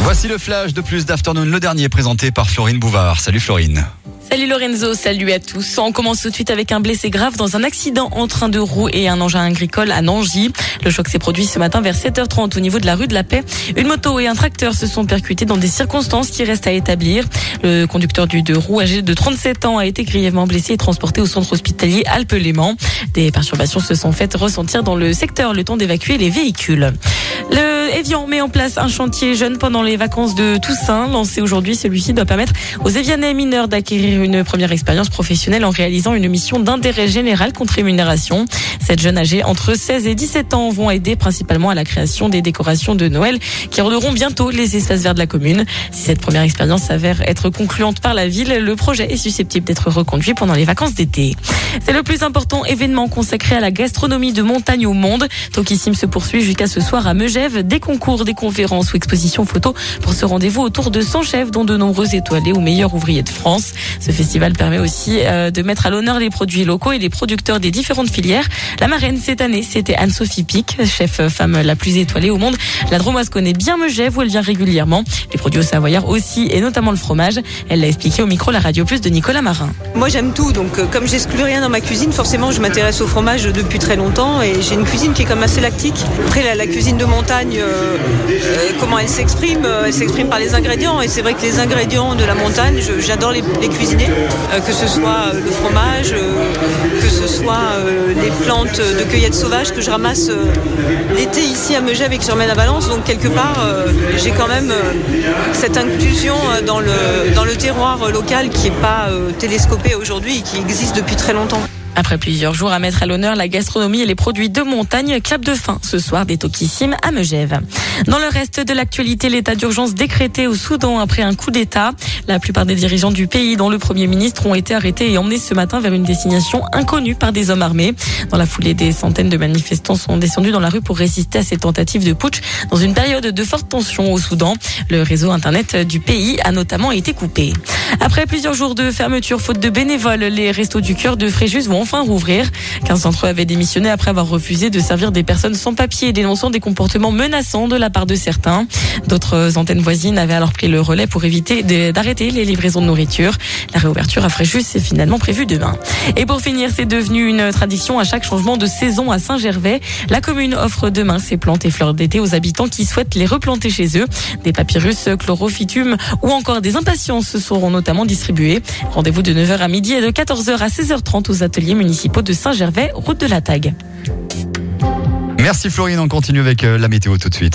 Voici le flash de Plus d'Afternoon, le dernier présenté par Florine Bouvard. Salut Florine. Salut Lorenzo, salut à tous. On commence tout de suite avec un blessé grave dans un accident en train de roue et un engin agricole à Nangy. Le choc s'est produit ce matin vers 7h30 au niveau de la rue de la Paix. Une moto et un tracteur se sont percutés dans des circonstances qui restent à établir. Le conducteur du deux roues âgé de 37 ans a été grièvement blessé et transporté au centre hospitalier Alpes-Léman. Des perturbations se sont faites ressentir dans le secteur le temps d'évacuer les véhicules. Le Évian met en place un chantier jeune pendant les vacances de Toussaint. Lancé aujourd'hui, celui-ci doit permettre aux Évianais mineurs d'acquérir une première expérience professionnelle en réalisant une mission d'intérêt général contre rémunération. Cette jeune âgée entre 16 et 17 ans vont aider principalement à la création des décorations de Noël qui orneront bientôt les espaces verts de la commune. Si cette première expérience s'avère être concluante par la ville, le projet est susceptible d'être reconduit pendant les vacances d'été. C'est le plus important événement consacré à la gastronomie de montagne au monde. Tokissim se poursuit jusqu'à ce soir à Megève. Des concours, des conférences ou expositions photos pour ce rendez-vous autour de 100 chefs, dont de nombreux étoilés ou meilleurs ouvriers de France. Ce festival permet aussi de mettre à l'honneur les produits locaux et les producteurs des différentes filières. La marraine cette année, c'était Anne-Sophie Pic, chef femme la plus étoilée au monde. La Dromoise connaît bien Megève où elle vient régulièrement. Les produits savoyards aussi et notamment le fromage. Elle l'a expliqué au micro La Radio Plus de Nicolas Marin. Moi j'aime tout, donc comme j'exclus rien dans ma cuisine, forcément je m'intéresse au fromage depuis très longtemps et j'ai une cuisine qui est comme assez lactique. Après la cuisine de montagne, comment elle s'exprime par les ingrédients, et c'est vrai que les ingrédients de la montagne, j'adore les cuisiner, que ce soit le fromage, que ce soit les plantes de cueillette sauvage que je ramasse l'été ici à Megève et que je remets à Valence. Donc quelque part j'ai quand même cette inclusion dans le terroir local qui n'est pas télescopé aujourd'hui et qui existe depuis très longtemps. Après plusieurs jours à mettre à l'honneur la gastronomie et les produits de montagne, clap de fin ce soir des Tokissim à Megève. Dans le reste de l'actualité, l'état d'urgence décrété au Soudan après un coup d'État. La plupart des dirigeants du pays, dont le Premier ministre, ont été arrêtés et emmenés ce matin vers une destination inconnue par des hommes armés. Dans la foulée, des centaines de manifestants sont descendus dans la rue pour résister à ces tentatives de putsch dans une période de forte tension au Soudan. Le réseau internet du pays a notamment été coupé. Après plusieurs jours de fermeture faute de bénévoles, les Restos du Cœur de Fréjus vont enfin rouvrir. 15 d'entre eux avaient démissionné après avoir refusé de servir des personnes sans papier, dénonçant des comportements menaçants de la part de certains. D'autres antennes voisines avaient alors pris le relais pour éviter d'arrêter les livraisons de nourriture. La réouverture à Fréjus est finalement prévue demain. Et pour finir, c'est devenu une tradition à chaque changement de saison à Saint-Gervais. La commune offre demain ses plantes et fleurs d'été aux habitants qui souhaitent les replanter chez eux. Des papyrus, chlorophytum ou encore des impatiences seront notamment distribués. Rendez-vous de 9h à midi et de 14h à 16h30 aux ateliers municipaux de Saint-Gervais, route de la Tague. Merci Florine, on continue avec la météo tout de suite.